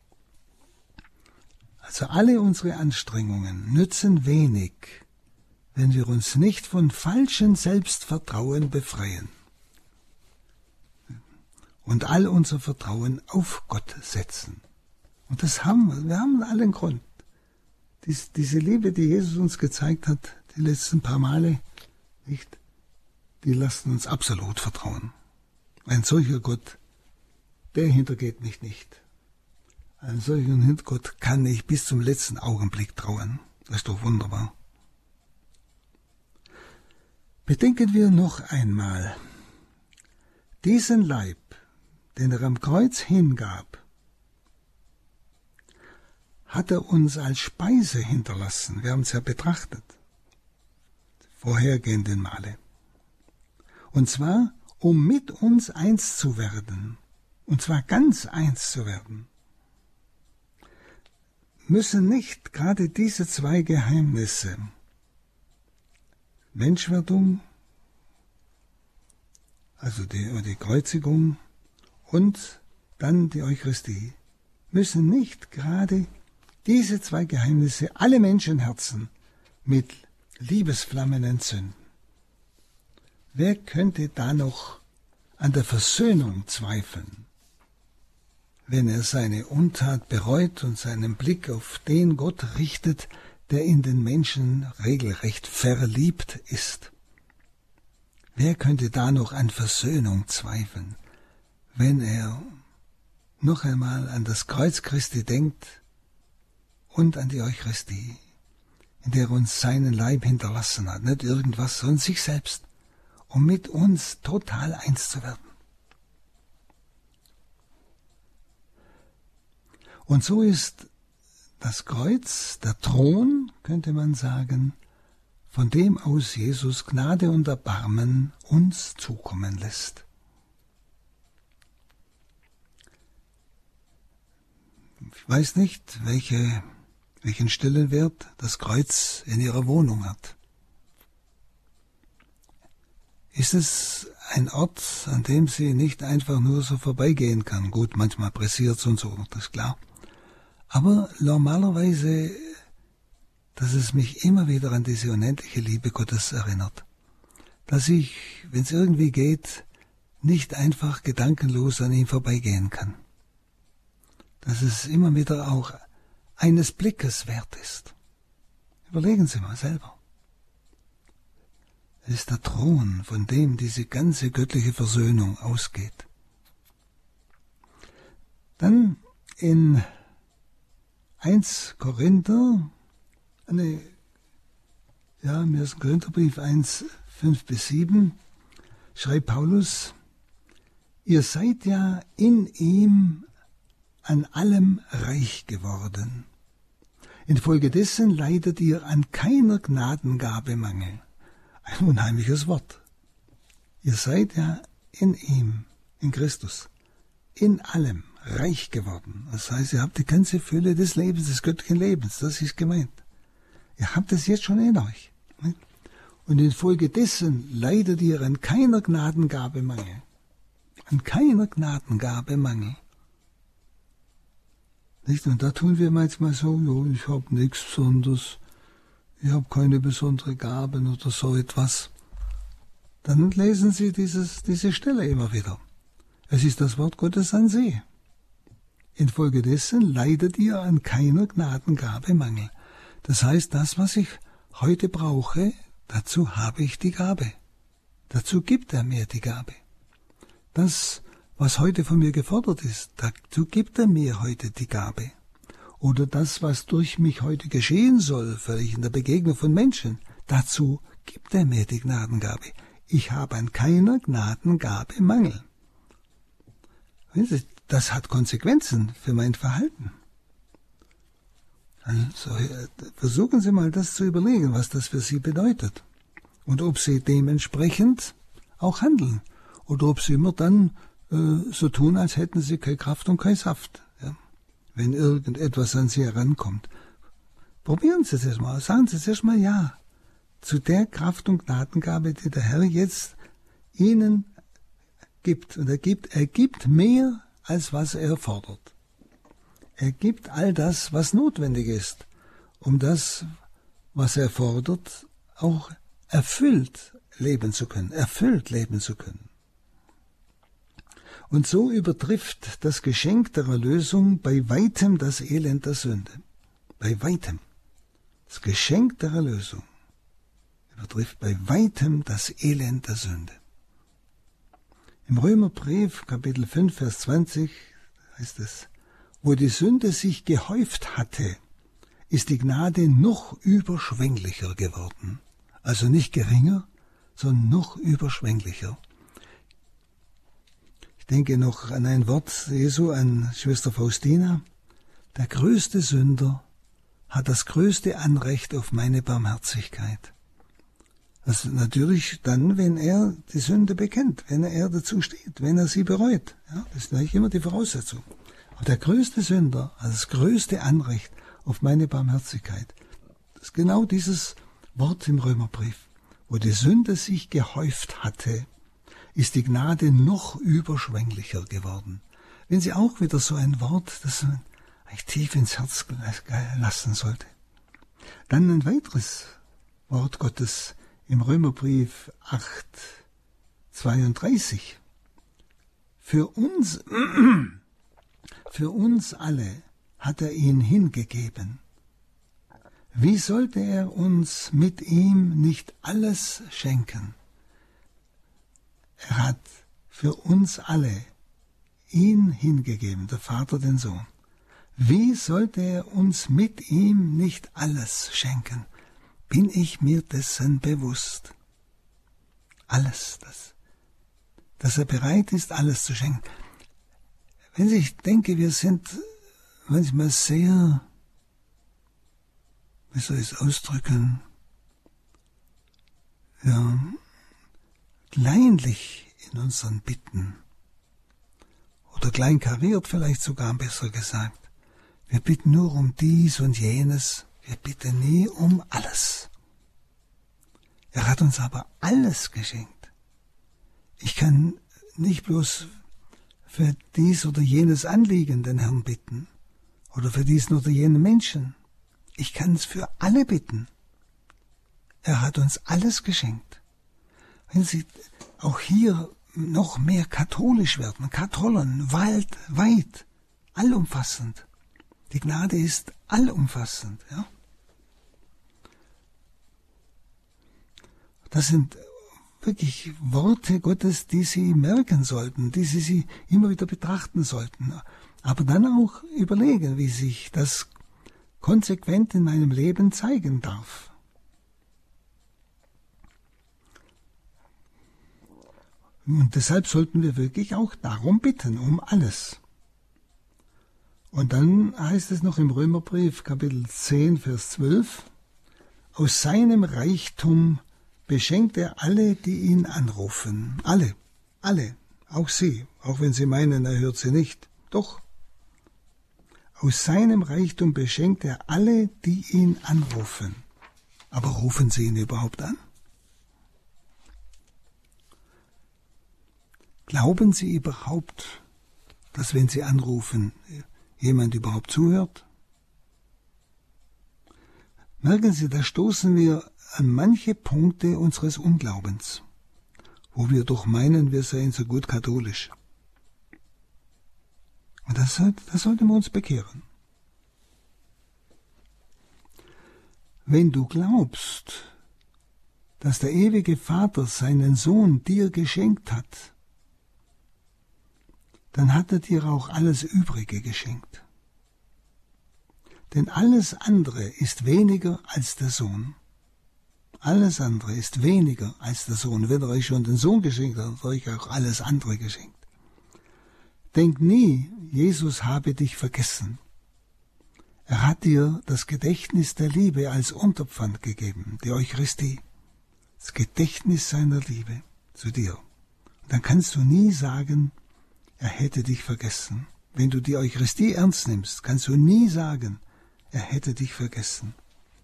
Also alle unsere Anstrengungen nützen wenig, wenn wir uns nicht von falschem Selbstvertrauen befreien und all unser Vertrauen auf Gott setzen. Und wir haben allen Grund. Diese Liebe, die Jesus uns gezeigt hat, die letzten paar Male, nicht, die lassen uns absolut vertrauen. Ein solcher Gott, der hintergeht mich nicht. Einen solchen Gott kann ich bis zum letzten Augenblick trauen. Das ist doch wunderbar. Bedenken wir noch einmal, diesen Leib, den er am Kreuz hingab, hat er uns als Speise hinterlassen. Wir haben es ja betrachtet, vorhergehenden Male. Und zwar, um mit uns eins zu werden, und zwar ganz eins zu werden. Müssen nicht gerade diese zwei Geheimnisse, Menschwerdung, also die Kreuzigung und dann die Eucharistie, müssen nicht gerade diese zwei Geheimnisse alle Menschenherzen mit Liebesflammen entzünden? Wer könnte da noch an der Versöhnung zweifeln, wenn er seine Untat bereut und seinen Blick auf den Gott richtet, der in den Menschen regelrecht verliebt ist? Wer könnte da noch an Versöhnung zweifeln, wenn er noch einmal an das Kreuz Christi denkt und an die Eucharistie, in der er uns seinen Leib hinterlassen hat, nicht irgendwas, sondern sich selbst, um mit uns total eins zu werden. Und so ist das Kreuz, der Thron, könnte man sagen, von dem aus Jesus Gnade und Erbarmen uns zukommen lässt. Ich weiß nicht, welchen Stellenwert das Kreuz in Ihrer Wohnung hat. Ist es ein Ort, an dem Sie nicht einfach nur so vorbeigehen kann? Gut, manchmal pressiert es und so, das ist klar. Aber normalerweise, dass es mich immer wieder an diese unendliche Liebe Gottes erinnert. Dass ich, wenn es irgendwie geht, nicht einfach gedankenlos an ihm vorbeigehen kann. Dass es immer wieder auch eines Blickes wert ist. Überlegen Sie mal selber. Es ist der Thron, von dem diese ganze göttliche Versöhnung ausgeht. Dann in 1 Korinther, mir ist ein Korintherbrief 1, 5-7, schreibt Paulus, ihr seid ja in ihm an allem reich geworden. Infolgedessen leidet ihr an keiner Gnadengabe Mangel. Ein unheimliches Wort. Ihr seid ja in ihm, in Christus, in allem reich geworden. Das heißt, ihr habt die ganze Fülle des Lebens, des göttlichen Lebens, das ist gemeint. Ihr habt es jetzt schon in euch. Und infolgedessen leidet ihr an keiner Gnadengabe Mangel. An keiner Gnadengabe Mangel. Nicht? Und da tun wir manchmal so, ich habe nichts Besonderes, ich habe keine besondere Gaben oder so etwas. Dann lesen Sie diese Stelle immer wieder. Es ist das Wort Gottes an Sie. Infolgedessen leidet ihr an keiner Gnadengabe Mangel. Das heißt, das, was ich heute brauche, dazu habe ich die Gabe. Dazu gibt er mir die Gabe. Das, was heute von mir gefordert ist, dazu gibt er mir heute die Gabe. Oder das, was durch mich heute geschehen soll, völlig in der Begegnung von Menschen, dazu gibt er mir die Gnadengabe. Ich habe an keiner Gnadengabe Mangel. Das hat Konsequenzen für mein Verhalten. Also, versuchen Sie mal, das zu überlegen, was das für Sie bedeutet. Und ob Sie dementsprechend auch handeln. Oder ob Sie immer dann so tun, als hätten Sie keine Kraft und keinen Saft. Ja? Wenn irgendetwas an Sie herankommt. Probieren Sie es erstmal. Sagen Sie es erstmal ja. Zu der Kraft und Gnadengabe, die der Herr jetzt Ihnen gibt. Und er gibt mehr, als was er fordert. Er gibt all das, was notwendig ist, um das, was er fordert, auch erfüllt leben zu können, Und so übertrifft das Geschenk der Erlösung bei weitem das Elend der Sünde. Bei weitem. Das Geschenk der Erlösung übertrifft bei weitem das Elend der Sünde. Im Römerbrief, Kapitel 5, Vers 20, heißt es, wo die Sünde sich gehäuft hatte, ist die Gnade noch überschwänglicher geworden. Also nicht geringer, sondern noch überschwänglicher. Ich denke noch an ein Wort Jesu, an Schwester Faustina. Der größte Sünder hat das größte Anrecht auf meine Barmherzigkeit. Also natürlich dann, wenn er die Sünde bekennt, wenn er dazu steht, wenn er sie bereut. Ja, das ist natürlich immer die Voraussetzung. Aber der größte Sünder hat das größte Anrecht auf meine Barmherzigkeit. Das ist genau dieses Wort im Römerbrief. Wo die Sünde sich gehäuft hatte, ist die Gnade noch überschwänglicher geworden. Wenn sie auch wieder so ein Wort, das man eigentlich tief ins Herz lassen sollte. Dann ein weiteres Wort Gottes im Römerbrief 8,32. Für uns alle hat er ihn hingegeben. Wie sollte er uns mit ihm nicht alles schenken? Er hat für uns alle ihn hingegeben, der Vater den Sohn. Wie sollte er uns mit ihm nicht alles schenken? Bin ich mir dessen bewusst? Alles, dass er bereit ist, alles zu schenken. Wenn ich denke, wir sind manchmal sehr, wie soll ich es ausdrücken, ja, kleinlich in unseren Bitten. Oder kleinkariert vielleicht sogar, besser gesagt. Wir bitten nur um dies und jenes, wir bitten nie um alles. Er hat uns aber alles geschenkt. Ich kann nicht bloß für dies oder jenes Anliegen den Herrn bitten oder für diesen oder jenen Menschen. Ich kann es für alle bitten. Er hat uns alles geschenkt. Wenn Sie auch hier noch mehr katholisch werden, Katholen, weit, allumfassend. Die Gnade ist allumfassend. Ja? Das sind wirklich Worte Gottes, die Sie merken sollten, die Sie immer wieder betrachten sollten. Aber dann auch überlegen, wie sich das konsequent in meinem Leben zeigen darf. Und deshalb sollten wir wirklich auch darum bitten, um alles. Und dann heißt es noch im Römerbrief, Kapitel 10, Vers 12, aus seinem Reichtum beschenkt er alle, die ihn anrufen. Alle, auch Sie, auch wenn Sie meinen, er hört Sie nicht. Doch, aus seinem Reichtum beschenkt er alle, die ihn anrufen. Aber rufen Sie ihn überhaupt an? Glauben Sie überhaupt, dass wenn Sie anrufen, jemand überhaupt zuhört? Merken Sie, da stoßen wir an manche Punkte unseres Unglaubens, wo wir doch meinen, wir seien so gut katholisch. Und das sollten wir uns bekehren. Wenn du glaubst, dass der ewige Vater seinen Sohn dir geschenkt hat, dann hat er dir auch alles Übrige geschenkt. Denn alles andere ist weniger als der Sohn. Alles andere ist weniger als der Sohn. Wenn er euch schon den Sohn geschenkt hat, hat er euch auch alles andere geschenkt. Denk nie, Jesus habe dich vergessen. Er hat dir das Gedächtnis der Liebe als Unterpfand gegeben, die Eucharistie. Das Gedächtnis seiner Liebe zu dir. Und dann kannst du nie sagen, er hätte dich vergessen. Wenn du die Eucharistie ernst nimmst, kannst du nie sagen, er hätte dich vergessen.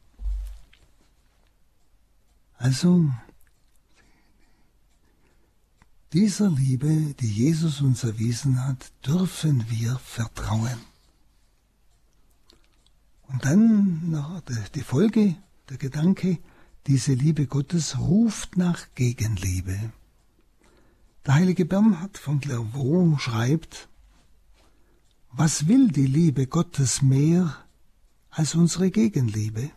Also, dieser Liebe, die Jesus uns erwiesen hat, dürfen wir vertrauen. Und dann noch die Folge, der Gedanke, diese Liebe Gottes ruft nach Gegenliebe. Der heilige Bernhard von Clairvaux schreibt, was will die Liebe Gottes mehr als unsere Gegenliebe?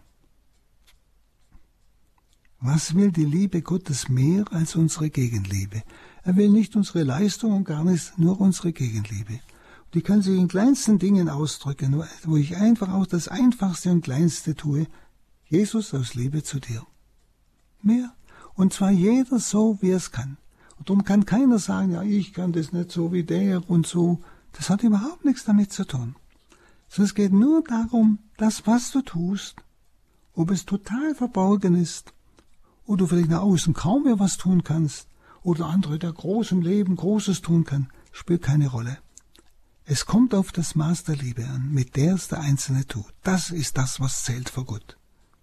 Was will die Liebe Gottes mehr als unsere Gegenliebe? Er will nicht unsere Leistung und gar nicht nur unsere Gegenliebe. Die kann sich in kleinsten Dingen ausdrücken, wo ich einfach auch das Einfachste und Kleinste tue. Jesus aus Liebe zu dir. Mehr. Und zwar jeder so, wie er es kann. Und darum kann keiner sagen, ja, ich kann das nicht so wie der und so. Das hat überhaupt nichts damit zu tun. Sondern es geht nur darum, das, was du tust, ob es total verborgen ist, oder du vielleicht nach außen kaum mehr was tun kannst, oder andere, der groß im Leben Großes tun kann, spielt keine Rolle. Es kommt auf das Maß der Liebe an, mit der es der Einzelne tut. Das ist das, was zählt vor Gott.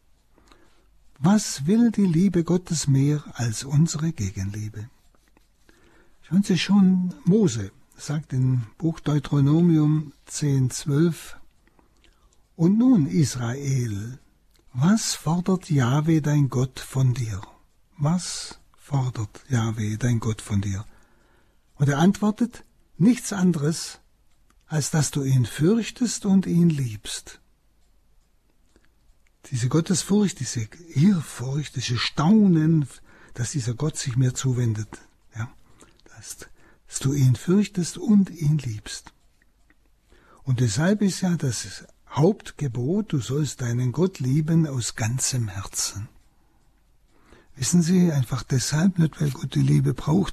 Was will die Liebe Gottes mehr als unsere Gegenliebe? Schauen Sie schon, Mose sagt im Buch Deuteronomium 10,12: Und nun, Israel, was fordert Jahwe dein Gott von dir? Was fordert Jahwe dein Gott von dir? Und er antwortet, nichts anderes, als dass du ihn fürchtest und ihn liebst. Diese Gottesfurcht, diese Ehrfurcht, dieses Staunen, dass dieser Gott sich mir zuwendet, ja, dass du ihn fürchtest und ihn liebst. Und deshalb ist ja das Hauptgebot, du sollst deinen Gott lieben aus ganzem Herzen. Wissen Sie, einfach deshalb, nicht weil Gott die Liebe braucht,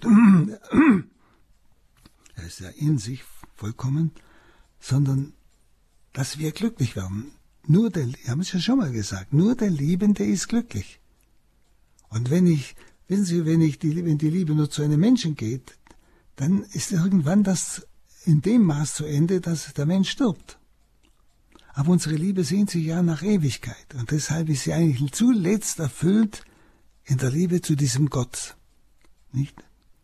er ist ja in sich vollkommen, sondern dass wir glücklich werden. Wir haben es ja schon mal gesagt, nur der Liebende ist glücklich. Und wenn die Liebe nur zu einem Menschen geht, dann ist irgendwann das in dem Maß zu Ende, dass der Mensch stirbt. Aber unsere Liebe sehnt sich ja nach Ewigkeit und deshalb ist sie eigentlich zuletzt erfüllt in der Liebe zu diesem Gott. Nicht?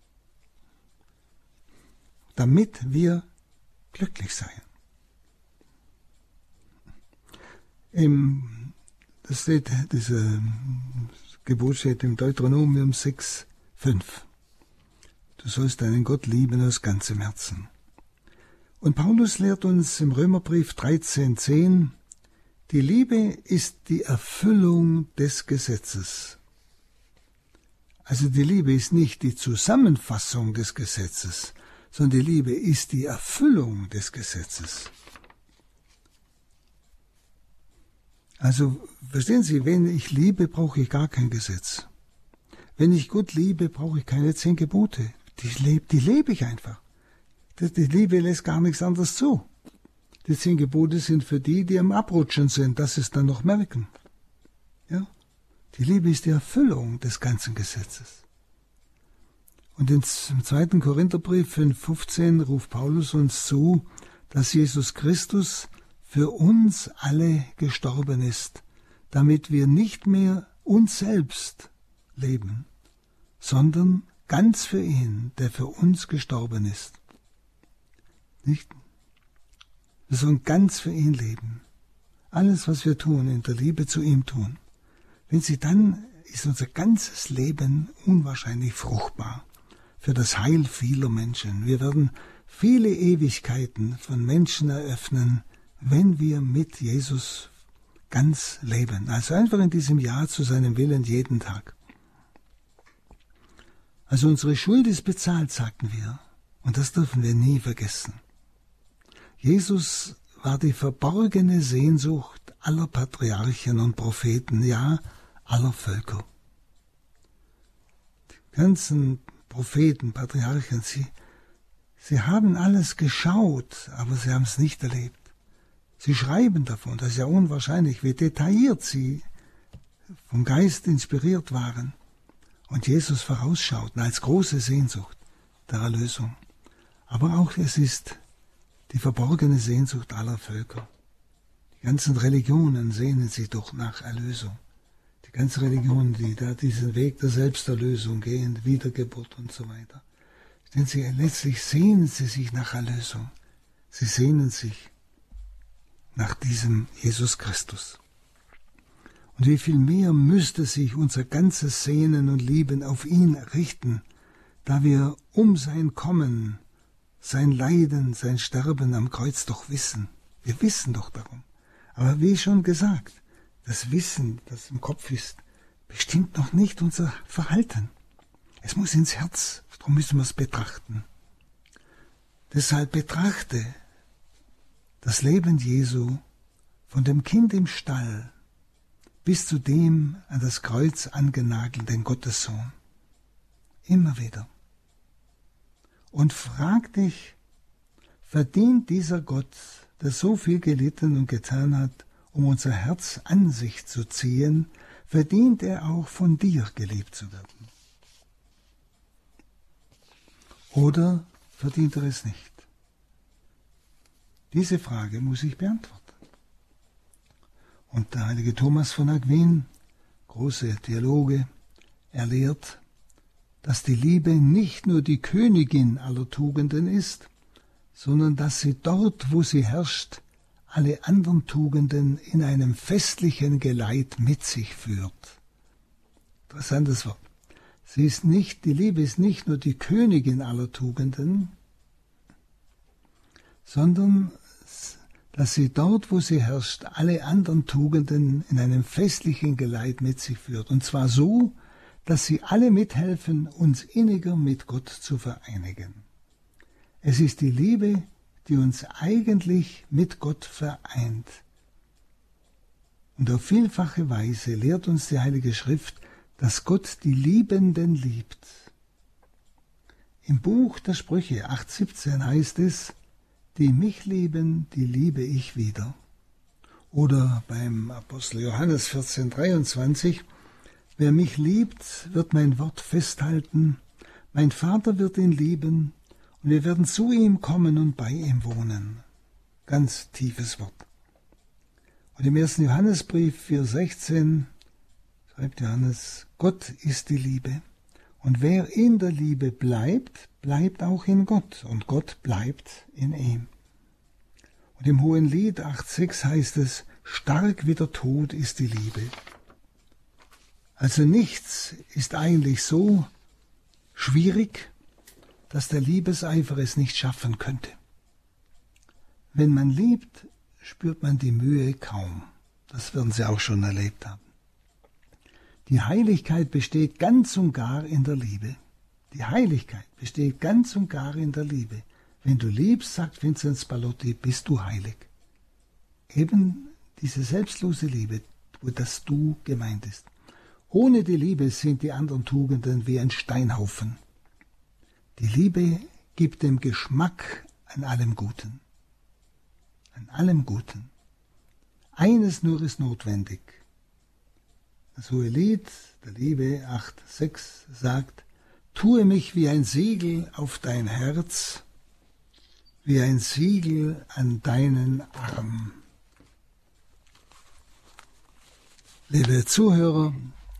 Damit wir glücklich seien. Dieses Gebot steht im Deuteronomium 6,5. Du sollst deinen Gott lieben aus ganzem Herzen. Und Paulus lehrt uns im Römerbrief 13,10, die Liebe ist die Erfüllung des Gesetzes. Also die Liebe ist nicht die Zusammenfassung des Gesetzes, sondern die Liebe ist die Erfüllung des Gesetzes. Also, verstehen Sie, wenn ich liebe, brauche ich gar kein Gesetz. Wenn ich Gott liebe, brauche ich keine 10 Gebote. Die lebe ich einfach. Die Liebe lässt gar nichts anderes zu. Die 10 Gebote sind für die am Abrutschen sind, dass sie es dann noch merken. Ja? Die Liebe ist die Erfüllung des ganzen Gesetzes. Und im 2. Korintherbrief 5,15 ruft Paulus uns zu, dass Jesus Christus für uns alle gestorben ist, damit wir nicht mehr uns selbst leben, sondern ganz für ihn, der für uns gestorben ist. Nicht? Wir sollen ganz für ihn leben. Alles, was wir tun, in der Liebe zu ihm tun. Wenn sie dann, ist unser ganzes Leben unwahrscheinlich fruchtbar für das Heil vieler Menschen. Wir werden viele Ewigkeiten von Menschen eröffnen, wenn wir mit Jesus ganz leben. Also einfach in diesem Ja zu seinem Willen jeden Tag. Also unsere Schuld ist bezahlt, sagten wir. Und das dürfen wir nie vergessen. Jesus war die verborgene Sehnsucht aller Patriarchen und Propheten, ja, aller Völker. Die ganzen Propheten, Patriarchen, sie haben alles geschaut, aber sie haben es nicht erlebt. Sie schreiben davon, das ist ja unwahrscheinlich, wie detailliert sie vom Geist inspiriert waren und Jesus vorausschauten als große Sehnsucht der Erlösung. Aber auch es ist die verborgene Sehnsucht aller Völker. Die ganzen Religionen sehnen sich doch nach Erlösung. Die ganzen Religionen, die da diesen Weg der Selbsterlösung gehen, Wiedergeburt und so weiter. Denn letztlich sehnen sie sich nach Erlösung. Sie sehnen sich nach diesem Jesus Christus. Und wie viel mehr müsste sich unser ganzes Sehnen und Lieben auf ihn richten, da wir um sein Kommen, sein Leiden, sein Sterben am Kreuz doch wissen. Wir wissen doch darum. Aber wie schon gesagt, das Wissen, das im Kopf ist, bestimmt noch nicht unser Verhalten. Es muss ins Herz, darum müssen wir es betrachten. Deshalb betrachte das Leben Jesu von dem Kind im Stall bis zu dem an das Kreuz angenagelten Gottessohn. Immer wieder. Und frag dich, verdient dieser Gott, der so viel gelitten und getan hat, um unser Herz an sich zu ziehen, verdient er auch von dir geliebt zu werden? Oder verdient er es nicht? Diese Frage muss ich beantworten. Und der heilige Thomas von Aquin, große Theologe, er lehrt, dass die Liebe nicht nur die Königin aller Tugenden ist, sondern dass sie dort, wo sie herrscht, alle anderen Tugenden in einem festlichen Geleit mit sich führt. Interessantes Wort. Die Liebe ist nicht nur die Königin aller Tugenden, sondern dass sie dort, wo sie herrscht, alle anderen Tugenden in einem festlichen Geleit mit sich führt. Und zwar so, dass sie alle mithelfen, uns inniger mit Gott zu vereinigen. Es ist die Liebe, die uns eigentlich mit Gott vereint. Und auf vielfache Weise lehrt uns die Heilige Schrift, dass Gott die Liebenden liebt. Im Buch der Sprüche 8,17 heißt es, die mich lieben, die liebe ich wieder. Oder beim Apostel Johannes 14,23, wer mich liebt, wird mein Wort festhalten, mein Vater wird ihn lieben, und wir werden zu ihm kommen und bei ihm wohnen. Ganz tiefes Wort. Und im 1. Johannesbrief 4,16 schreibt Johannes, Gott ist die Liebe. Und wer in der Liebe bleibt, bleibt auch in Gott. Und Gott bleibt in ihm. Und im Hohen Lied 8,6 heißt es, stark wie der Tod ist die Liebe. Also nichts ist eigentlich so schwierig, dass der Liebeseifer es nicht schaffen könnte. Wenn man liebt, spürt man die Mühe kaum. Das werden Sie auch schon erlebt haben. Die Heiligkeit besteht ganz und gar in der Liebe. Die Heiligkeit besteht ganz und gar in der Liebe. Wenn du liebst, sagt Vinzenz Pallotti, bist du heilig. Eben diese selbstlose Liebe, wo das Du gemeint ist. Ohne die Liebe sind die anderen Tugenden wie ein Steinhaufen. Die Liebe gibt dem Geschmack an allem Guten. An allem Guten. Eines nur ist notwendig. Das Hohe Lied der Liebe 8,6 sagt, tue mich wie ein Siegel auf dein Herz, wie ein Siegel an deinen Arm. Liebe Zuhörer,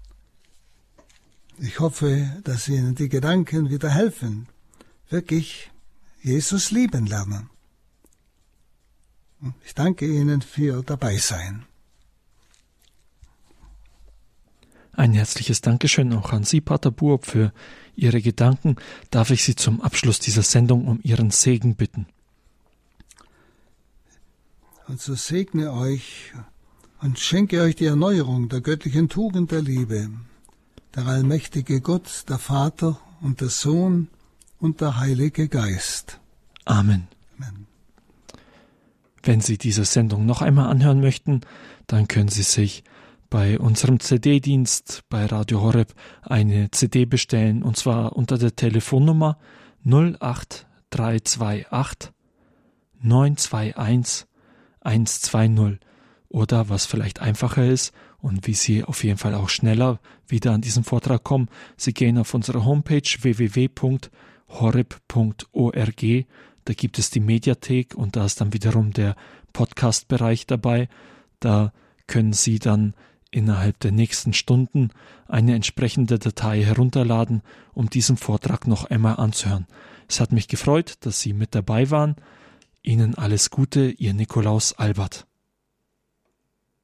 ich hoffe, dass Ihnen die Gedanken wieder helfen, wirklich Jesus lieben lernen. Ich danke Ihnen für Ihr Dabeisein. Ein herzliches Dankeschön auch an Sie, Pater Buob, für Ihre Gedanken. Darf ich Sie zum Abschluss dieser Sendung um Ihren Segen bitten? Und so segne euch und schenke euch die Erneuerung der göttlichen Tugend der Liebe, der allmächtige Gott, der Vater und der Sohn und der Heilige Geist. Amen. Amen. Wenn Sie diese Sendung noch einmal anhören möchten, dann können Sie sich bei unserem CD-Dienst bei Radio Horeb eine CD bestellen, und zwar unter der Telefonnummer 08328 921 120. Oder was vielleicht einfacher ist und wie Sie auf jeden Fall auch schneller wieder an diesen Vortrag kommen, Sie gehen auf unsere Homepage www.horeb.org. Da gibt es die Mediathek und da ist dann wiederum der Podcast-Bereich dabei. Da können Sie dann innerhalb der nächsten Stunden eine entsprechende Datei herunterladen, um diesen Vortrag noch einmal anzuhören. Es hat mich gefreut, dass Sie mit dabei waren. Ihnen alles Gute, Ihr Nikolaus Albert.